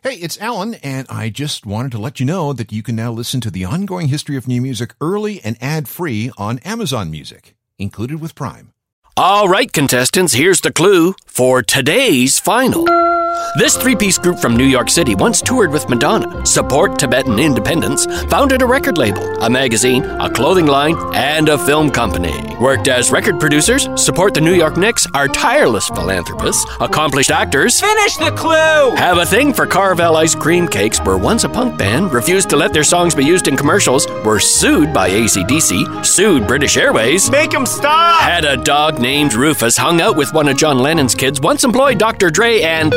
Hey, it's Alan, and I just wanted to let you know that you can now listen to the ongoing history of new music early and ad-free on Amazon Music, included with Prime. All right, contestants, here's the clue for today's final. This three-piece group from New York City once toured with Madonna, support Tibetan independence, founded a record label, a magazine, a clothing line, and a film company. Worked as record producers, support the New York Knicks, are tireless philanthropists, accomplished actors. Finish the clue! Have a thing for Carvel ice cream cakes, were once a punk band, refused to let their songs be used in commercials, were sued by AC/DC, sued British Airways. Make him stop! Had a dog named Rufus, hung out with one of John Lennon's kids, once employed Dr. Dre, and...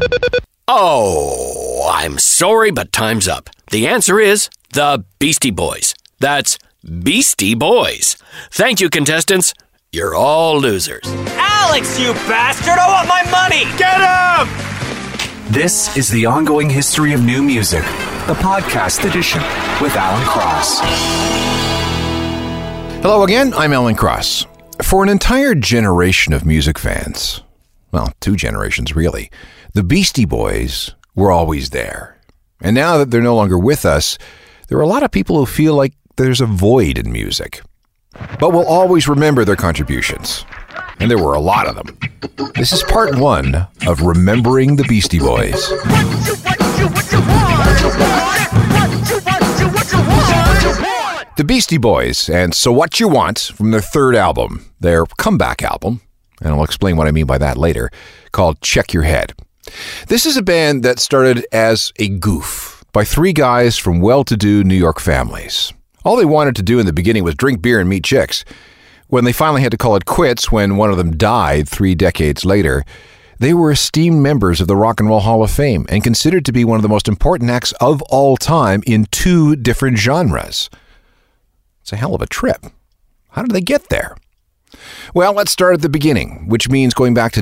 Oh, I'm sorry, but time's up. The answer is the Beastie Boys. That's Beastie Boys. Thank you, contestants. You're all losers. Alex, you bastard! I want my money! Get him! This is the ongoing history of new music, the podcast edition with Alan Cross. Hello again, I'm Alan Cross. For an entire generation of music fans, well, 2 generations really, the Beastie Boys were always there. And now that they're no longer with us, there are a lot of people who feel like there's a void in music. But we'll always remember their contributions. And there were a lot of them. This is part 1 of Remembering the Beastie Boys. The Beastie Boys and So What You Want from their 3rd album, their comeback album, and I'll explain what I mean by that later, called Check Your Head. This is a band that started as a goof by 3 guys from well-to-do New York families. All they wanted to do in the beginning was drink beer and meet chicks. When they finally had to call it quits when one of them died 3 decades later, they were esteemed members of the Rock and Roll Hall of Fame and considered to be one of the most important acts of all time in 2 different genres. It's a hell of a trip. How did they get there? Well, let's start at the beginning, which means going back to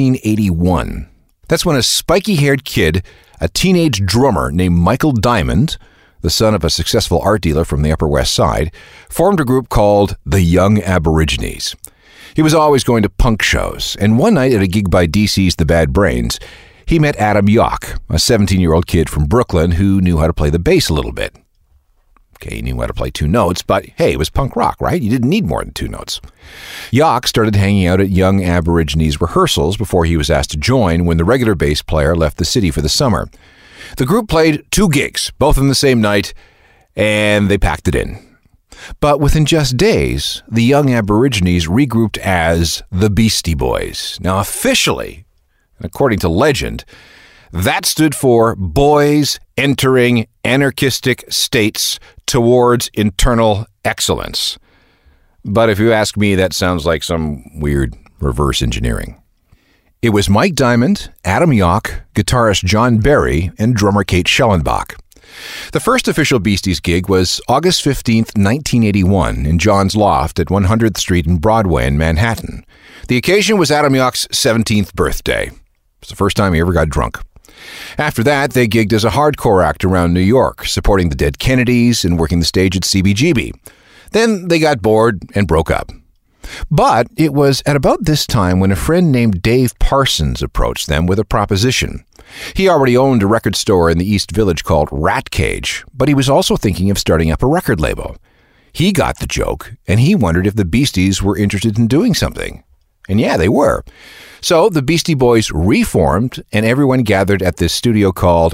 1981. That's when a spiky-haired kid, a teenage drummer named Michael Diamond, the son of a successful art dealer from the Upper West Side, formed a group called the Young Aborigines. He was always going to punk shows, and one night at a gig by DC's The Bad Brains, he met Adam Yauch, a 17-year-old kid from Brooklyn who knew how to play the bass a little bit. Okay, he knew how to play 2 notes, but hey, it was punk rock, right? You didn't need more than 2 notes. Yauch started hanging out at Young Aborigines rehearsals before he was asked to join when the regular bass player left the city for the summer. The group played 2 gigs, both on the same night, and they packed it in. But within just days, the Young Aborigines regrouped as the Beastie Boys. Now officially, and according to legend, that stood for Boys Entering Anarchistic States Towards Internal Excellence. But if you ask me, that sounds like some weird reverse engineering. It was Mike Diamond, Adam Yauch, guitarist John Berry, and drummer Kate Schellenbach. The first official Beasties gig was August 15th, 1981, in John's Loft at 100th Street and Broadway in Manhattan. The occasion was Adam Yauch's 17th birthday. It was the first time he ever got drunk. After that, they gigged as a hardcore act around New York, supporting the Dead Kennedys and working the stage at CBGB. Then they got bored and broke up. But it was at about this time when a friend named Dave Parsons approached them with a proposition. He already owned a record store in the East Village called Rat Cage, but he was also thinking of starting up a record label. He got the joke, and he wondered if the Beasties were interested in doing something. And yeah, they were. So the Beastie Boys reformed, and everyone gathered at this studio called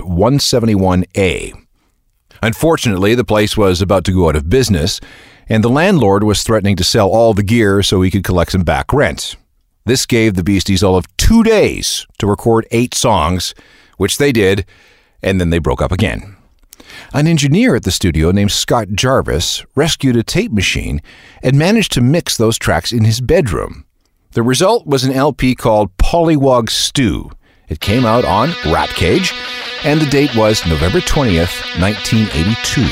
171A. Unfortunately, the place was about to go out of business, and the landlord was threatening to sell all the gear so he could collect some back rent. This gave the Beasties all of 2 days to record 8 songs, which they did, and then they broke up again. An engineer at the studio named Scott Jarvis rescued a tape machine and managed to mix those tracks in his bedroom. The result was an LP called Pollywog Stew. It came out on Rat Cage, and the date was November 20th, 1982.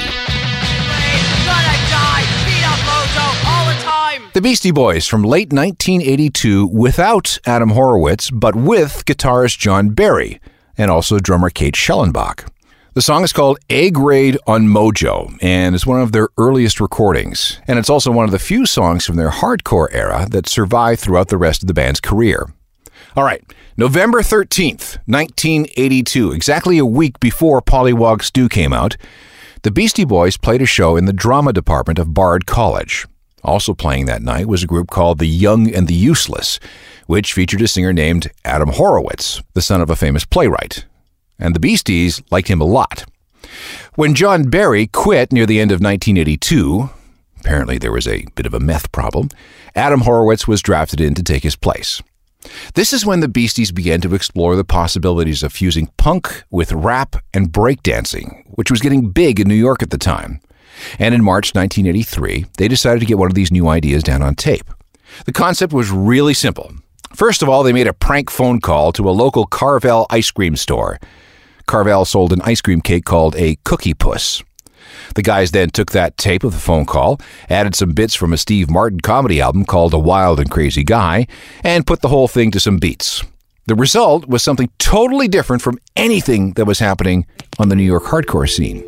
The Beastie Boys from late 1982 without Adam Horowitz, but with guitarist John Berry, and also drummer Kate Schellenbach. The song is called A-Grade on Mojo, and is one of their earliest recordings, and it's also one of the few songs from their hardcore era that survived throughout the rest of the band's career. All right, November 13th, 1982, exactly a week before Pollywog Stew came out, the Beastie Boys played a show in the drama department of Bard College. Also playing that night was a group called The Young and the Useless, which featured a singer named Adam Horowitz, the son of a famous playwright. And the Beasties liked him a lot. When John Barry quit near the end of 1982, apparently there was a bit of a meth problem, Adam Horowitz was drafted in to take his place. This is when the Beasties began to explore the possibilities of fusing punk with rap and breakdancing, which was getting big in New York at the time. And in March 1983, they decided to get one of these new ideas down on tape. The concept was really simple. First of all, they made a prank phone call to a local Carvel ice cream store. Carvel sold an ice cream cake called a Cookie Puss. The guys then took that tape of the phone call, added some bits from a Steve Martin comedy album called A Wild and Crazy Guy, and put the whole thing to some beats. The result was something totally different from anything that was happening on the New York hardcore scene.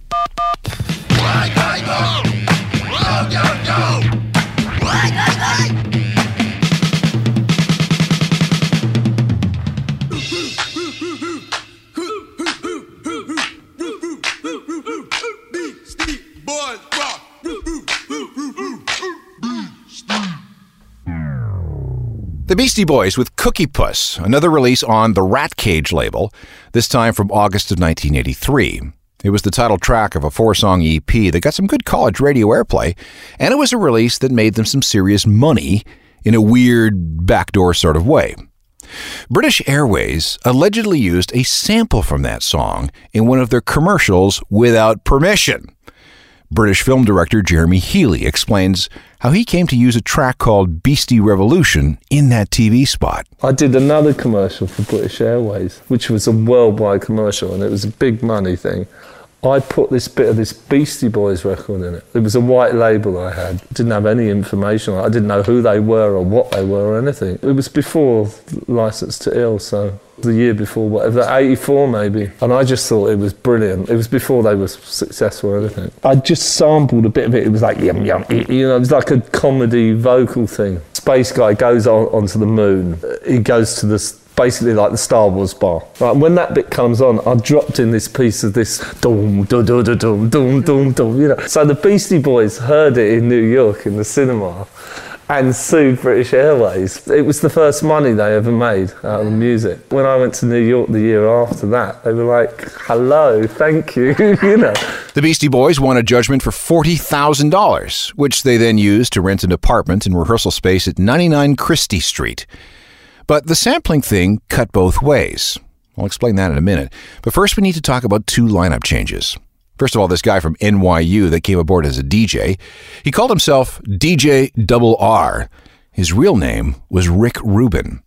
The Beastie Boys with Cookie Puss, another release on the Rat Cage label, this time from August of 1983. It was the title track of a 4-song EP that got some good college radio airplay, and it was a release that made them some serious money in a weird, backdoor sort of way. British Airways allegedly used a sample from that song in one of their commercials without permission. British film director Jeremy Healy explains how he came to use a track called Beastie Revolution in that TV spot. I did another commercial for British Airways, which was a worldwide commercial, and it was a big money thing. I put this bit of this Beastie Boys record in it. It was a white label I had. Didn't have any information. I didn't know who they were or what they were or anything. It was before Licence to Ill, so the year before, whatever, 84 maybe. And I just thought it was brilliant. It was before they were successful or anything. I just sampled a bit of it. It was like, yum, yum, you know, it was like a comedy vocal thing. Space guy goes onto the moon. He goes to this, basically like the Star Wars bar. Right, when that bit comes on, I dropped in this piece of this dum dum dum dum dum dum dum, you know. So the Beastie Boys heard it in New York in the cinema and sued British Airways. It was the first money they ever made out of the music. When I went to New York the year after that, they were like, hello, thank you, you know. The Beastie Boys won a judgment for $40,000, which they then used to rent an apartment and rehearsal space at 99 Christie Street. But the sampling thing cut both ways. I'll explain that in a minute. But first we need to talk about 2 lineup changes. First of all, this guy from NYU that came aboard as a DJ, he called himself DJ RR. His real name was Rick Rubin.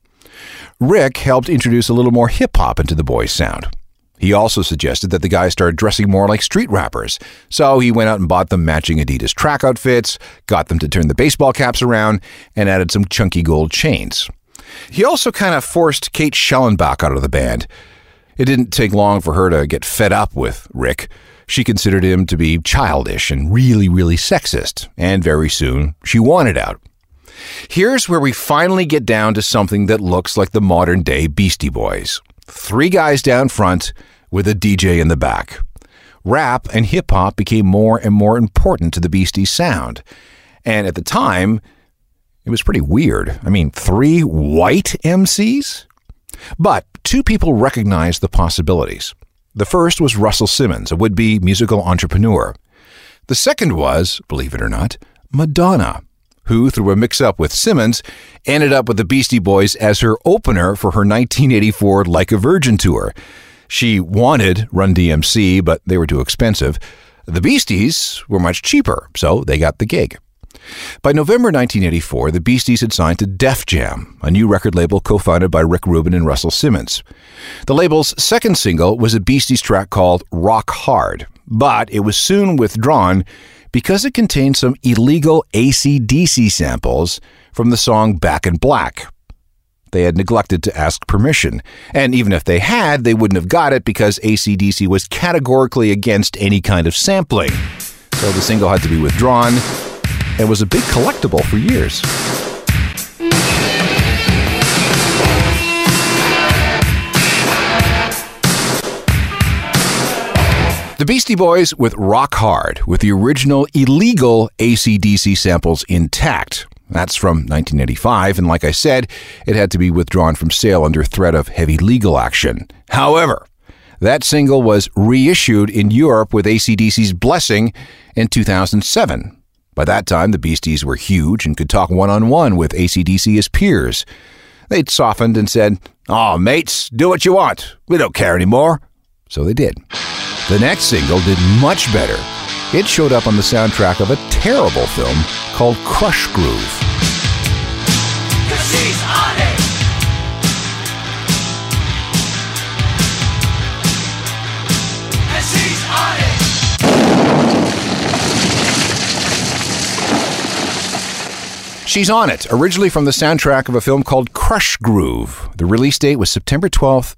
Rick helped introduce a little more hip-hop into the boys' sound. He also suggested that the guys start dressing more like street rappers, so he went out and bought them matching Adidas track outfits, got them to turn the baseball caps around, and added some chunky gold chains. He also kind of forced Kate Schellenbach out of the band. It didn't take long for her to get fed up with Rick. She considered him to be childish and really, really sexist, and very soon she wanted out. Here's where we finally get down to something that looks like the modern-day Beastie Boys. 3 guys down front with a DJ in the back. Rap and hip-hop became more and more important to the Beasties' sound. And at the time, it was pretty weird. I mean, 3 white MCs? But 2 people recognized the possibilities. The first was Russell Simmons, a would-be musical entrepreneur. The second was, believe it or not, Madonna, who, through a mix-up with Simmons, ended up with the Beastie Boys as her opener for her 1984 Like a Virgin tour. She wanted Run DMC, but they were too expensive. The Beasties were much cheaper, so they got the gig. By November 1984, the Beasties had signed to Def Jam, a new record label co-founded by Rick Rubin and Russell Simmons. The label's second single was a Beasties track called Rock Hard, but it was soon withdrawn because it contained some illegal AC/DC samples from the song Back in Black. They had neglected to ask permission, and even if they had, they wouldn't have got it because AC/DC was categorically against any kind of sampling. So the single had to be withdrawn. It was a big collectible for years. The Beastie Boys with Rock Hard, with the original illegal AC/DC samples intact. That's from 1985, and like I said, it had to be withdrawn from sale under threat of heavy legal action. However, that single was reissued in Europe with AC/DC's Blessing in 2007. By that time, the Beasties were huge and could talk one-on-one with AC/DC as peers. They'd softened and said, "Aw, mates, do what you want. We don't care anymore." So they did. The next single did much better. It showed up on the soundtrack of a terrible film called Crush Groove. 'Cause she's on it. And she's on it. She's on it, originally from the soundtrack of a film called Crush Groove. The release date was September 12th,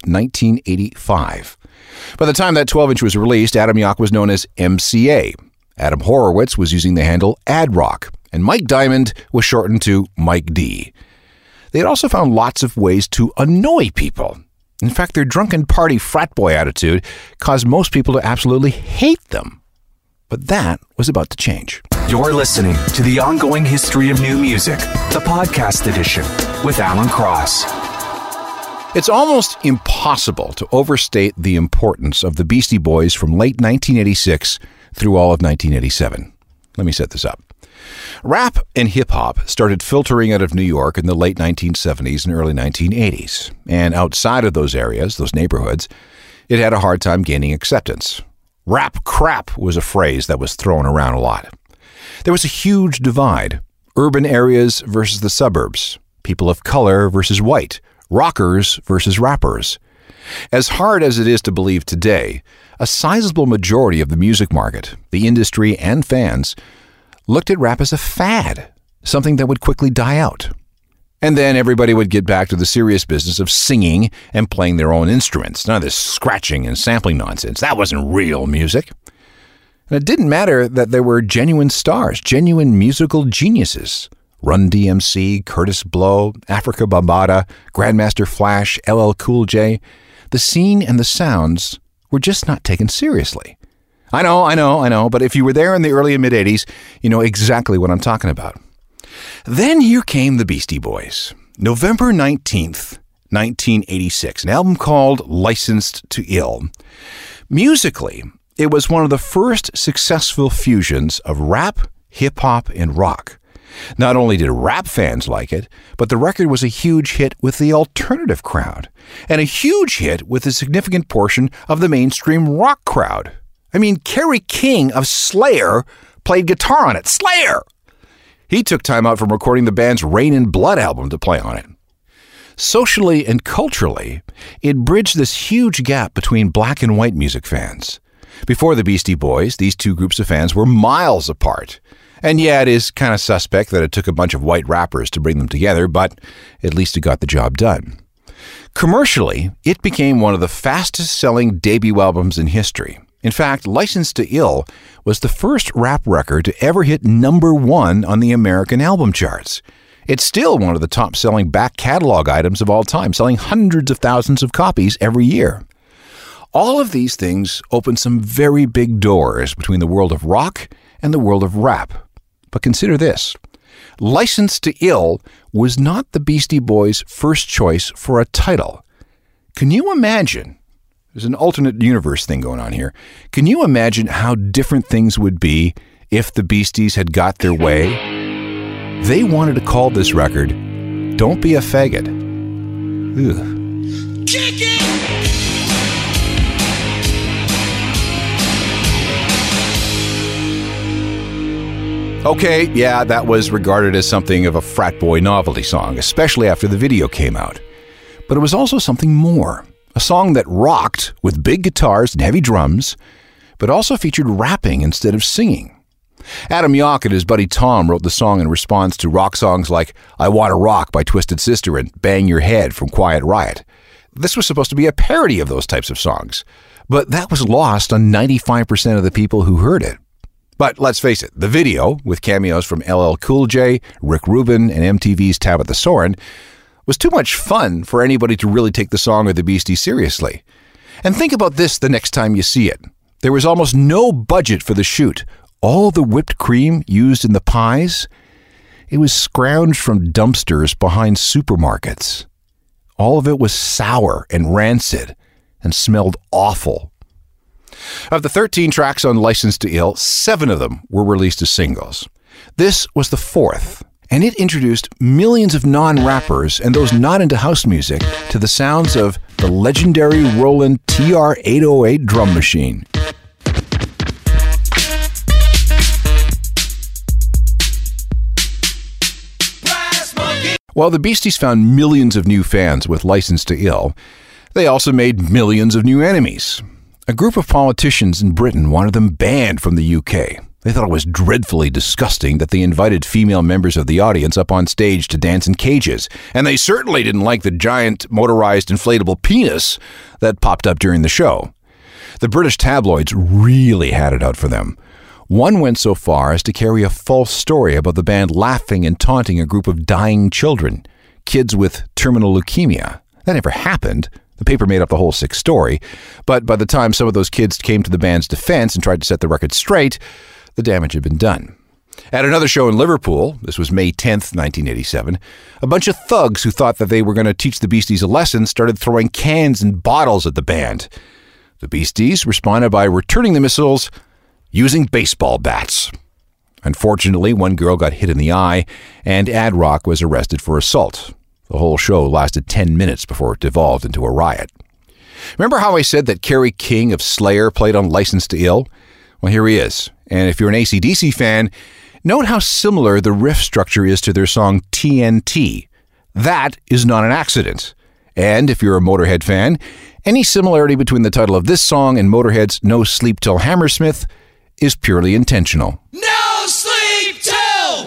1985. By the time that 12-inch was released, Adam Yauch was known as MCA. Adam Horowitz was using the handle AdRock, and Mike Diamond was shortened to Mike D. They had also found lots of ways to annoy people. In fact, their drunken party frat boy attitude caused most people to absolutely hate them. But that was about to change. You're listening to The Ongoing History of New Music, the podcast edition with Alan Cross. It's almost impossible to overstate the importance of the Beastie Boys from late 1986 through all of 1987. Let me set this up. Rap and hip-hop started filtering out of New York in the late 1970s and early 1980s. And outside of those areas, those neighborhoods, it had a hard time gaining acceptance. Rap crap was a phrase that was thrown around a lot. There was a huge divide. Urban areas versus the suburbs. People of color versus white. Rockers versus rappers. As hard as it is to believe today, a sizable majority of the music market, the industry and fans, looked at rap as a fad, something that would quickly die out. And then everybody would get back to the serious business of singing and playing their own instruments. None of this scratching and sampling nonsense. That wasn't real music. And it didn't matter that there were genuine stars, genuine musical geniuses. Run DMC, Curtis Blow, Africa Bambaataa, Grandmaster Flash, LL Cool J. The scene and the sounds were just not taken seriously. I know, but if you were there in the early and mid-'80s, you know exactly what I'm talking about. Then here came the Beastie Boys. November 19th, 1986, an album called Licensed to Ill. Musically, it was one of the first successful fusions of rap, hip-hop, and rock. Not only did rap fans like it, but the record was a huge hit with the alternative crowd, and a huge hit with a significant portion of the mainstream rock crowd. I mean, Kerry King of Slayer played guitar on it. Slayer! He took time out from recording the band's Rain and Blood album to play on it. Socially and culturally, it bridged this huge gap between black and white music fans. Before the Beastie Boys, these two groups of fans were miles apart. And yeah, it is kind of suspect that it took a bunch of white rappers to bring them together, but at least it got the job done. Commercially, it became one of the fastest-selling debut albums in history. In fact, Licensed to Ill was the first rap record to ever hit #1 on the American album charts. It's still one of the top-selling back catalog items of all time, selling hundreds of thousands of copies every year. All of these things opened some very big doors between the world of rock and the world of rap. But consider this. Licensed to Ill was not the Beastie Boys' first choice for a title. Can you imagine? There's an alternate universe thing going on here. Can you imagine how different things would be if the Beasties had got their way? They wanted to call this record Don't Be a Faggot. Ugh. Kick it! Okay, yeah, that was regarded as something of a frat boy novelty song, especially after the video came out. But it was also something more. A song that rocked with big guitars and heavy drums, but also featured rapping instead of singing. Adam Yauch and his buddy Tom wrote the song in response to rock songs like I Wanna Rock by Twisted Sister and Bang Your Head from Quiet Riot. This was supposed to be a parody of those types of songs, but that was lost on 95% of the people who heard it. But let's face it, the video, with cameos from LL Cool J, Rick Rubin, and MTV's Tabitha Soren, was too much fun for anybody to really take the song or the Beasties seriously. And think about this the next time you see it. There was almost no budget for the shoot. All the whipped cream used in the pies, it was scrounged from dumpsters behind supermarkets. All of it was sour and rancid and smelled awful. Of the 13 tracks on Licensed to Ill, 7 of them were released as singles. This was the 4th, and it introduced millions of non-rappers and those not into house music to the sounds of the legendary Roland TR-808 drum machine. While the Beasties found millions of new fans with Licensed to Ill, they also made millions of new enemies. A group of politicians in Britain wanted them banned from the UK. They thought it was dreadfully disgusting that they invited female members of the audience up on stage to dance in cages, and they certainly didn't like the giant motorized inflatable penis that popped up during the show. The British tabloids really had it out for them. One went so far as to carry a false story about the band laughing and taunting a group of dying children, kids with terminal leukemia. That never happened. The paper made up the whole sick story, but by the time some of those kids came to the band's defense and tried to set the record straight, the damage had been done. At another show in Liverpool, this was May 10th, 1987, a bunch of thugs who thought that they were going to teach the Beasties a lesson started throwing cans and bottles at the band. The Beasties responded by returning the missiles using baseball bats. Unfortunately, one girl got hit in the eye, and Ad Rock was arrested for assault. The whole show lasted 10 minutes before it devolved into a riot. Remember how I said that Kerry King of Slayer played on Licensed to Ill? Well, here he is. And if you're an AC/DC fan, note how similar the riff structure is to their song TNT. That is not an accident. And if you're a Motorhead fan, any similarity between the title of this song and Motorhead's No Sleep Till Hammersmith is purely intentional. No sleep till!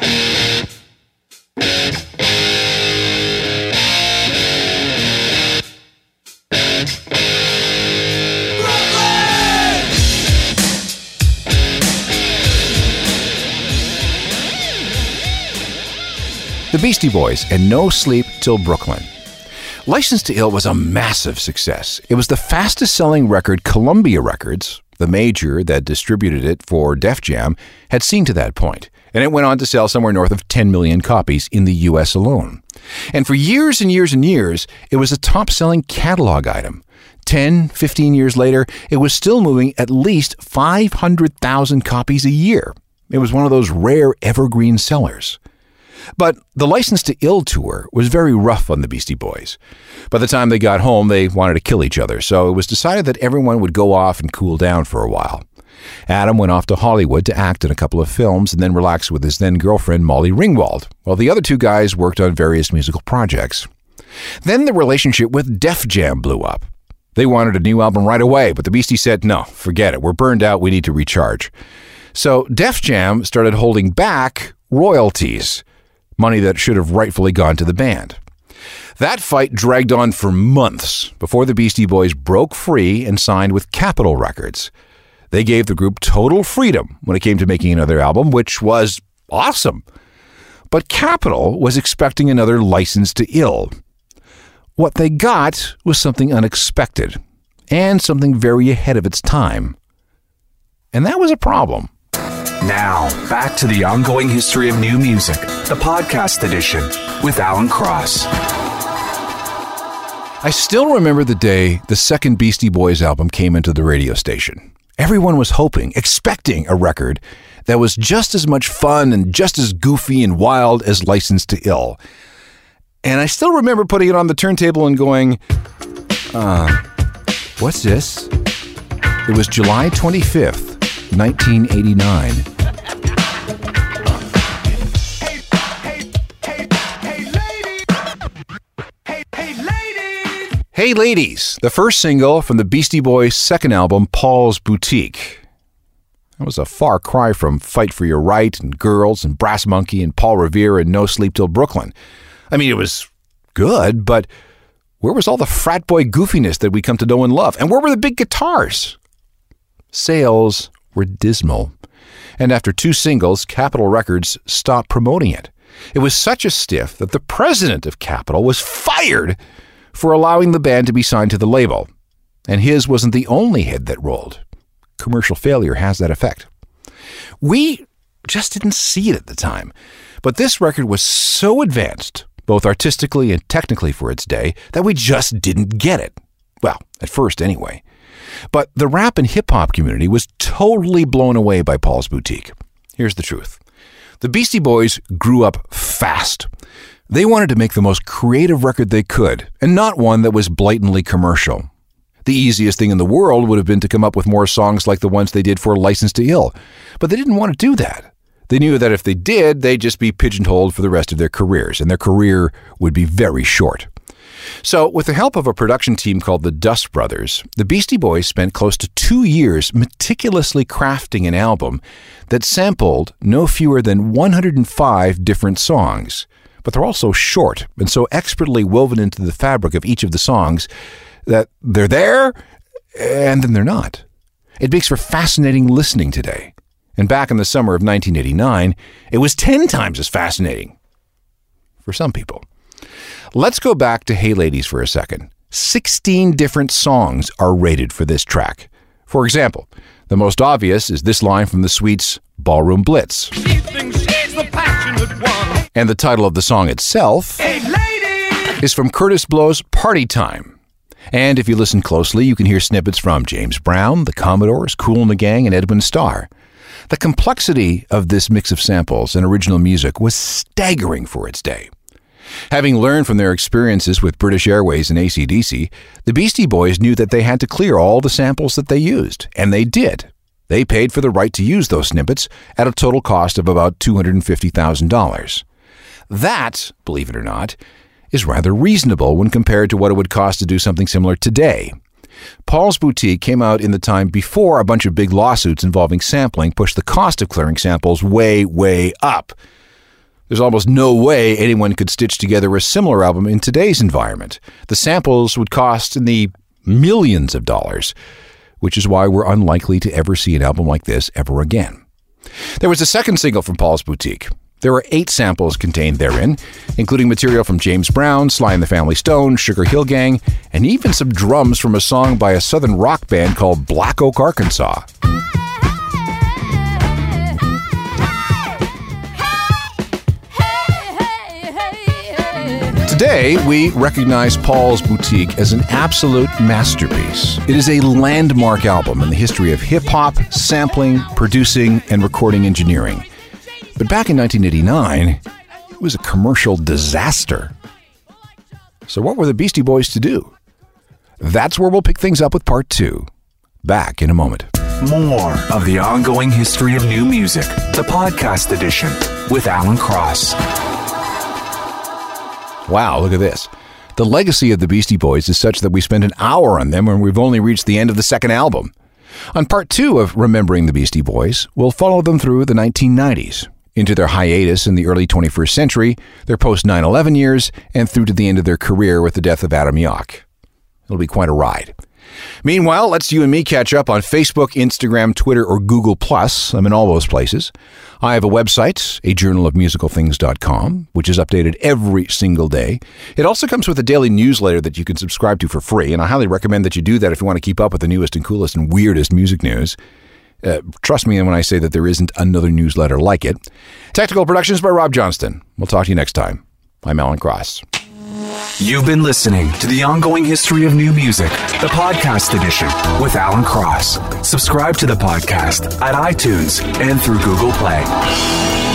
The Beastie Boys and No Sleep Till Brooklyn. Licensed to Ill was a massive success. It was the fastest-selling record Columbia Records, the major that distributed it for Def Jam, had seen to that point, and it went on to sell somewhere north of 10 million copies in the U.S. alone. And for years and years and years, it was a top-selling catalog item. 10, 15 years later, it was still moving at least 500,000 copies a year. It was one of those rare evergreen sellers. But the Licensed to Ill tour was very rough on the Beastie Boys. By the time they got home, they wanted to kill each other, so it was decided that everyone would go off and cool down for a while. Adam went off to Hollywood to act in a couple of films and then relax with his then-girlfriend Molly Ringwald, while the other two guys worked on various musical projects. Then the relationship with Def Jam blew up. They wanted a new album right away, but the Beasties said, no, forget it, we're burned out, we need to recharge. So Def Jam started holding back royalties, money that should have rightfully gone to the band. That fight dragged on for months before the Beastie Boys broke free and signed with Capitol Records. They gave the group total freedom when it came to making another album, which was awesome. But Capitol was expecting another Licensed to Ill. What they got was something unexpected and something very ahead of its time. And that was a problem. Now, back to the ongoing history of new music, the podcast edition with Alan Cross. I still remember the day the second Beastie Boys album came into the radio station. Everyone was hoping, expecting a record that was just as much fun and just as goofy and wild as Licensed to Ill. And I still remember putting it on the turntable and going, what's this? It was July 25th. 1989. Hey Ladies, the first single from the Beastie Boys' second album, Paul's Boutique. That was a far cry from Fight for Your Right and Girls and Brass Monkey and Paul Revere and No Sleep Till Brooklyn. I mean, it was good, but where was all the frat boy goofiness that we come to know and love? And where were the big guitars? Sales were dismal. And after 2 singles, Capitol Records stopped promoting it. It was such a stiff that the president of Capitol was fired for allowing the band to be signed to the label. And his wasn't the only hit that rolled. commercial failure has that effect. We just didn't see it at the time. But this record was so advanced, both artistically and technically for its day, that we just didn't get it. Well, at first anyway. But the rap and hip-hop community was totally blown away by Paul's Boutique. Here's the truth. The Beastie Boys grew up fast. They wanted to make the most creative record they could, and not one that was blatantly commercial. The easiest thing in the world would have been to come up with more songs like the ones they did for License to Ill. But they didn't want to do that. They knew that if they did, they'd just be pigeonholed for the rest of their careers, and their career would be very short. So, with the help of a production team called the Dust Brothers, the Beastie Boys spent close to 2 years meticulously crafting an album that sampled no fewer than 105 different songs. But they're all so short and so expertly woven into the fabric of each of the songs that they're there and then they're not. It makes for fascinating listening today. And back in the summer of 1989, it was 10 times as fascinating. For some people. Let's go back to Hey Ladies for a second. 16 different songs are rated for this track. For example, the most obvious is this line from the Sweets' Ballroom Blitz. She thinks she's the passionate one. And the title of the song itself is from Curtis Blow's Party Time. And if you listen closely, you can hear snippets from James Brown, the Commodores, Kool and the Gang, and Edwin Starr. The complexity of this mix of samples and original music was staggering for its day. Having learned from their experiences with British Airways and AC/DC, the Beastie Boys knew that they had to clear all the samples that they used, and they did. They paid for the right to use those snippets at a total cost of about $250,000. That, believe it or not, is rather reasonable when compared to what it would cost to do something similar today. Paul's Boutique came out in the time before a bunch of big lawsuits involving sampling pushed the cost of clearing samples way, way up. There's almost no way anyone could stitch together a similar album in today's environment. The samples would cost in the millions of dollars, which is why we're unlikely to ever see an album like this ever again. There was a second single from Paul's Boutique. There were 8 samples contained therein, including material from James Brown, Sly and the Family Stone, Sugar Hill Gang, and even some drums from a song by a southern rock band called Black Oak, Arkansas. Today, we recognize Paul's Boutique as an absolute masterpiece. It is a landmark album in the history of hip-hop, sampling, producing, and recording engineering. But back in 1989, it was a commercial disaster. So what were the Beastie Boys to do? That's where we'll pick things up with part 2. Back in a moment. More of the ongoing history of new music, the podcast edition with Alan Cross. Wow, look at this. The legacy of the Beastie Boys is such that we spent an hour on them when we've only reached the end of the second album. On part 2 of Remembering the Beastie Boys, we'll follow them through the 1990s, into their hiatus in the early 21st century, their post-9/11 years, and through to the end of their career with the death of Adam Yauch. It'll be quite a ride. Meanwhile, let's you and me catch up on Facebook, Instagram, Twitter, or Google+. I'm in all those places. I have a website, ajournalofmusicalthings.com, which is updated every single day. It also comes with a daily newsletter that you can subscribe to for free, and I highly recommend that you do that if you want to keep up with the newest and coolest and weirdest music news. Trust me when I say that there isn't another newsletter like it. Technical productions by Rob Johnston. We'll talk to you next time. I'm Alan Cross. You've been listening to The Ongoing History of New Music, the podcast edition with Alan Cross. Subscribe to the podcast at iTunes and through Google Play.